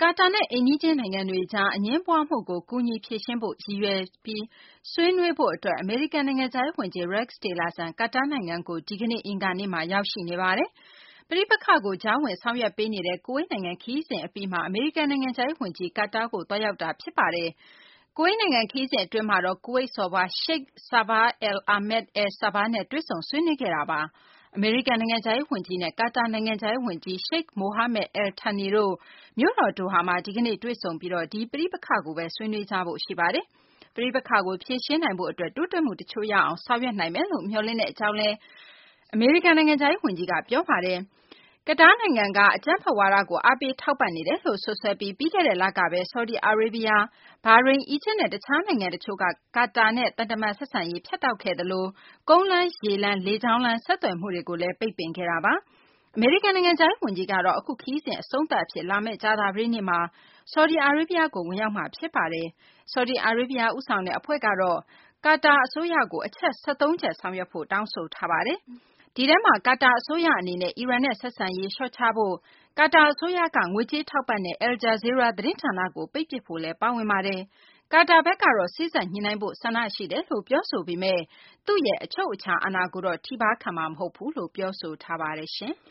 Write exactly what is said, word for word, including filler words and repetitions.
ကာတာနဲ့အိမ်နီးချင်းနိုင်ငံတွေကြားအငြင်းပွားမှုကိုကူညီဖြေရှင်းဖို့ရည်ရွယ်ပြီးဆွေးနွေးဖို့အတွက်အမေရိကန်နိုင်ငံခြားရေးဝန်ကြီး Rex Tillerson ကာတာနိုင်ငံကိုဒီကနေ့အင်္ဂါနေ့မှာရောက်ရှိနေပါတယ်။ပဋိပက္ခကိုကြားဝင်ဆောင်ရွက်ပေးနေတဲ့ကူဝိတ်နိုင်ငံခရီးစဉ်အပြီးမှာအမေရိကန်နိုင်ငံခြားရေးဝန်ကြီးကာတာကိုသွားရောက်တာဖြစ်ပါတယ်။ကူဝိတ်နိုင်ငံခရီးစဉ်အတွင်းမှာတော့ကူဝိတ်စော်ဘွား Sheikh Sabah Al Ahmed Al Sabah နဲ့တွေ့ဆုံဆွေးနွေးခဲ့တာပါ။အမေရိကန်နိုင်ငံခြားရေးဝန်ကြီးနဲ့ကာတာနိုင်ငံခြားရေးဝန်ကြီး Sheikh Mohammed Al Thani တို့မြို့တော်ဒိုဟာမှာဒီကနေ့တွေ့ဆုံပြီးဒီပဋိပက္ခကိုပဲဆွေးနွေးကြဖို့ရှိပါတယ်။ပဋိပက္ခကိုဖြေရှင်းနိုင်ဖို့အတွက်တိုးတက်မှုတချို့ရအောင်ဆောင်ရွက်နိုင်မယ်လို့မျှော်လင့်တဲ့အကြောင်းလည်းအမေရိကန်နိုင်ငံခြားရေးဝန်ကြီးကပြောပါတယ်။ကာတာနိုင်ငံကအကြမ်းဖက်ဝါဒကိုအားပေးထောက်ပံ့နေတယ်လို့စွပ်စွဲပြီးပြီးခဲ့တဲ့လကပဲဆော်ဒီအာရေဗျ၊ဘာရိန်း၊အီဂျစ်နဲ့တခြားနိုင်ငံတချို့ကကာတာနဲ့သံတမန်ဆက်ဆံရေးဖြတ်တောက်ခဲ့သလိုကုန်းလမ်း၊ရေလမ်း၊လေကြောင်းလမ်းဆက်သွယ်မှုတွေကိုလည်းပိတ်ပင်ခဲ့တာပါ။အမေရိကန်နိုင်ငံခြားရေးဝန်ကြီးကတော့အခုခရီးစဉ်အဆုံးသတ်အဖြစ်လာမယ့်ကြာသပတေးနေ့မှာဆော်ဒီအာရေဗျကိုဝင်ရောက်မှာဖြစ်ပါတယ်။ဆော်ဒီအာရေဗျဦးဆောင်တဲ့အဖွဲ့ကတော့ကာတာအစိုးရကိုအချက်၁၃ချက်ဆောင်ရွက်ဖို့တောင်းဆိုထားပါတယ်။ဒီထဲမှာကာတာအစိုးရအနေနဲ့အီရန်နဲ့ဆက်ဆံရေးလျှော့ချဖို့၊ကာတာအစိုးရကငွေကြေးထောက်ပံ့တဲ့ Al Jazeera သတင်းဌာနကိုပိတ်ပစ်ဖို့လည်းပါဝင်ပါတယ်။ကာတာဘက်ကတော့စေ့စပ်ညှိနှိုင်းဖို့ဆန္ဒရှိတယ်လို့ပြောဆိုပေမယ့်သူ့ရဲ့အချုပ်အခြာအာဏာကိုတော့ထိပါးခံမှာမဟုတ်ဘူးလို့ပြောဆိုထားပါတယ်။